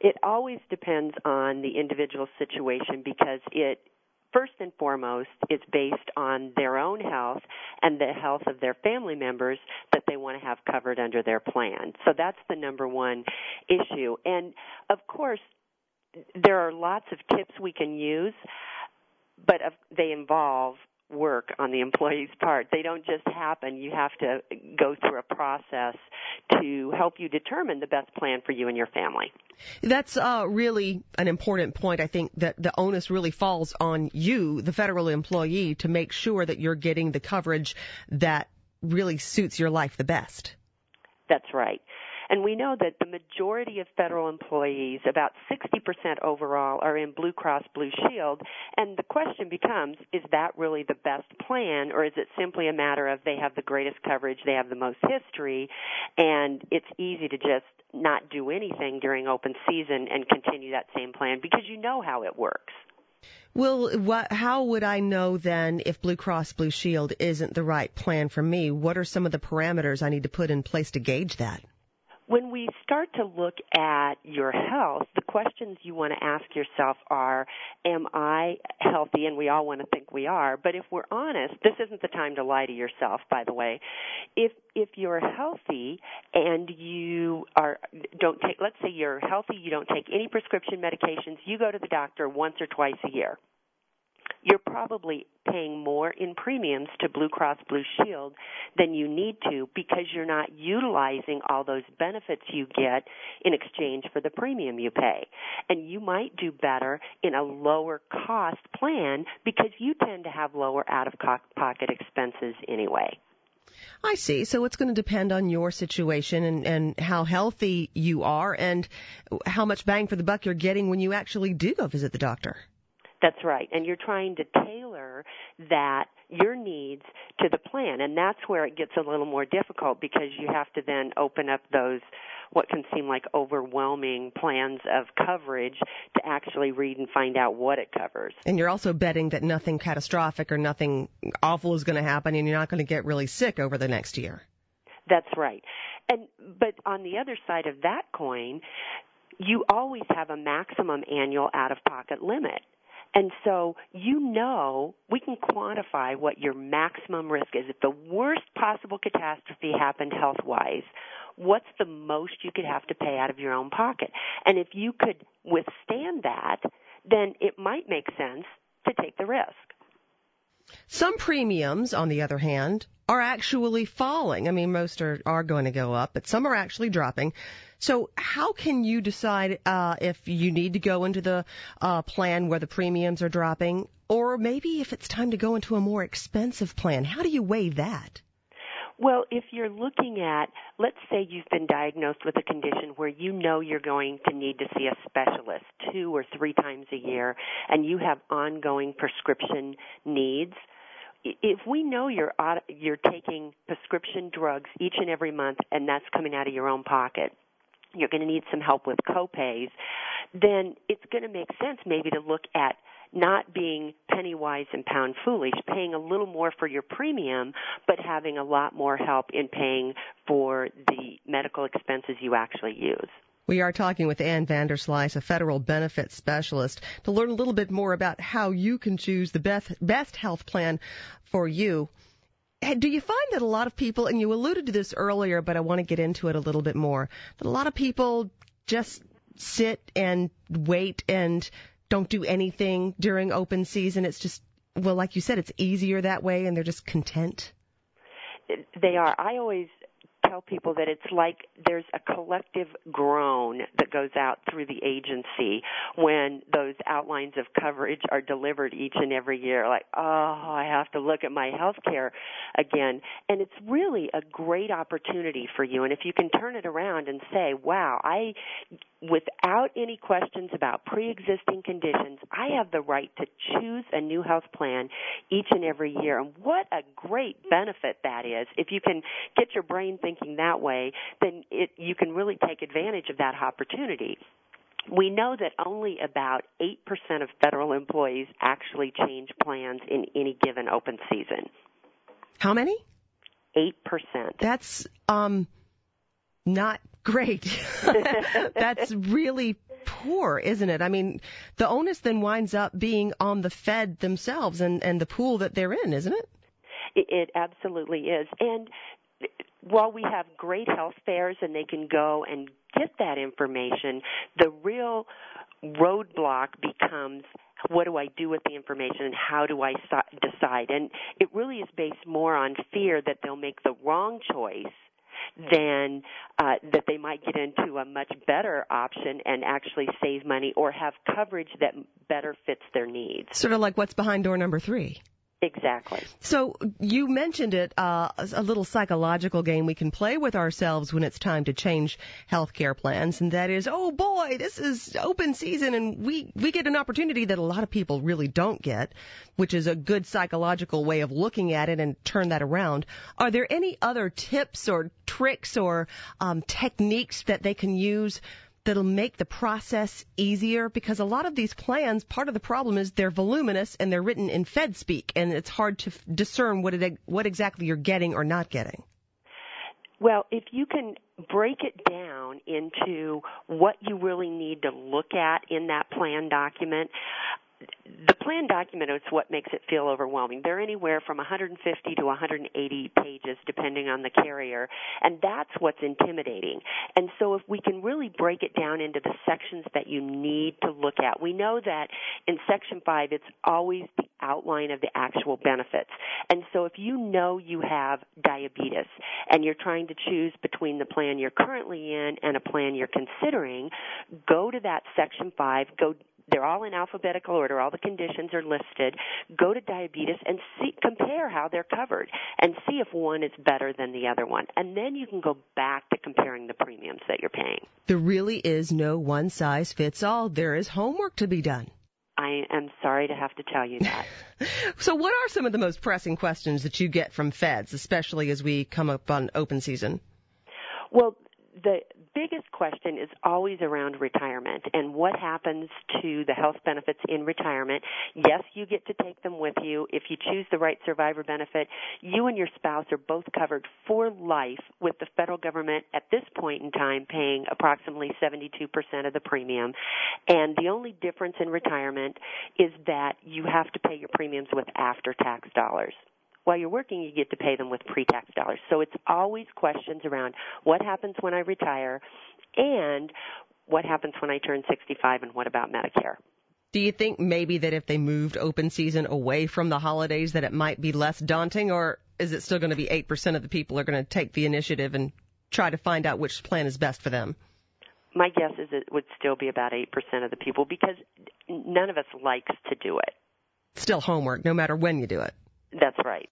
It always depends on the individual situation because it, first and foremost, is based on their own health and the health of their family members that they want to have covered under their plan. So that's the number one issue. And, of course, there are lots of tips we can use, but they involve work on the employee's part. They don't just happen. You have to go through a process to help you determine the best plan for you and your family. That's really an important point. I think that the onus really falls on you, the federal employee, to make sure that you're getting the coverage that really suits your life the best. That's right. And we know that the majority of federal employees, about 60% overall, are in Blue Cross Blue Shield. And the question becomes, is that really the best plan, or is it simply a matter of they have the greatest coverage, they have the most history, and it's easy to just not do anything during open season and continue that same plan because you know how it works? Well, how would I know then if Blue Cross Blue Shield isn't the right plan for me? What are some of the parameters I need to put in place to gauge that? When we start to look at your health, the questions you want to ask yourself are, am I healthy? And we all want to think we are. But if we're honest, this isn't the time to lie to yourself, by the way. If you're healthy and you don't take, let's say you're healthy, you don't take any prescription medications, you go to the doctor once or twice a year, you're probably paying more in premiums to Blue Cross Blue Shield than you need to because you're not utilizing all those benefits you get in exchange for the premium you pay. And you might do better in a lower cost plan because you tend to have lower out-of-pocket expenses anyway. I see. So it's going to depend on your situation and how healthy you are and how much bang for the buck you're getting when you actually do go visit the doctor. That's right. And you're trying to tailor your needs to the plan. And that's where it gets a little more difficult because you have to then open up those what can seem like overwhelming plans of coverage to actually read and find out what it covers. And you're also betting that nothing catastrophic or nothing awful is going to happen and you're not going to get really sick over the next year. That's right. But on the other side of that coin, you always have a maximum annual out-of-pocket limit. And so we can quantify what your maximum risk is. If the worst possible catastrophe happened health-wise, what's the most you could have to pay out of your own pocket? And if you could withstand that, then it might make sense to take the risk. Some premiums, on the other hand, are actually falling. I mean, most are going to go up, but some are actually dropping. So how can you decide if you need to go into the plan where the premiums are dropping, or maybe if it's time to go into a more expensive plan? How do you weigh that? Well, if you're looking at, let's say you've been diagnosed with a condition where you know you're going to need to see a specialist 2 or 3 times a year, and you have ongoing prescription needs, if we know you're taking prescription drugs each and every month, and that's coming out of your own pocket, you're going to need some help with copays, then it's going to make sense maybe to look at not being penny wise and pound foolish, paying a little more for your premium, but having a lot more help in paying for the medical expenses you actually use. We are talking with Ann Vanderslice, a federal benefits specialist, to learn a little bit more about how you can choose the best health plan for you. Do you find that a lot of people, and you alluded to this earlier, but I want to get into it a little bit more, that a lot of people just sit and wait and don't do anything during open season? It's just, well, like you said, it's easier that way, and they're just content? They are. I always tell people that it's like there's a collective groan that goes out through the agency when those outlines of coverage are delivered each and every year, like, oh, I have to look at my health care again. And it's really a great opportunity for you. And if you can turn it around and say, wow, without any questions about pre-existing conditions, I have the right to choose a new health plan each and every year. And what a great benefit that is. If you can get your brain thinking that way, then you can really take advantage of that opportunity. We know that only about 8% of federal employees actually change plans in any given open season. How many? 8%. That's not great. That's really poor, isn't it? I mean, the onus then winds up being on the Fed themselves and the pool that they're in, isn't it? It absolutely is. And while we have great health fairs and they can go and get that information, the real roadblock becomes, what do I do with the information and how do I decide? And it really is based more on fear that they'll make the wrong choice than that they might get into a much better option and actually save money or have coverage that better fits their needs. Sort of like what's behind door number 3. Exactly. So you mentioned it, a little psychological game we can play with ourselves when it's time to change healthcare plans, and that is, oh boy, this is open season, and we get an opportunity that a lot of people really don't get, which is a good psychological way of looking at it and turn that around. Are there any other tips or tricks or techniques that they can use that'll make the process easier? Because a lot of these plans, part of the problem is they're voluminous and they're written in Fed speak, and it's hard to discern what exactly you're getting or not getting. Well, if you can break it down into what you really need to look at in that plan document, the plan document is what makes it feel overwhelming. They're anywhere from 150 to 180 pages, depending on the carrier, and that's what's intimidating. And so if we can really break it down into the sections that you need to look at, we know that in Section 5, it's always the outline of the actual benefits. And so if you know you have diabetes and you're trying to choose between the plan you're currently in and a plan you're considering, go to that Section 5, they're all in alphabetical order. All the conditions are listed. Go to diabetes and compare how they're covered and see if one is better than the other one. And then you can go back to comparing the premiums that you're paying. There really is no one size fits all. There is homework to be done. I am sorry to have to tell you that. So what are some of the most pressing questions that you get from feds, especially as we come up on open season? Well, the biggest question is always around retirement and what happens to the health benefits in retirement. Yes, you get to take them with you. If you choose the right survivor benefit, you and your spouse are both covered for life, with the federal government at this point in time paying approximately 72% of the premium. And the only difference in retirement is that you have to pay your premiums with after-tax dollars. While you're working, you get to pay them with pre-tax dollars. So it's always questions around what happens when I retire and what happens when I turn 65 and what about Medicare. Do you think maybe that if they moved open season away from the holidays that it might be less daunting, or is it still going to be 8% of the people are going to take the initiative and try to find out which plan is best for them? My guess is it would still be about 8% of the people because none of us likes to do it. Still homework, no matter when you do it. That's right.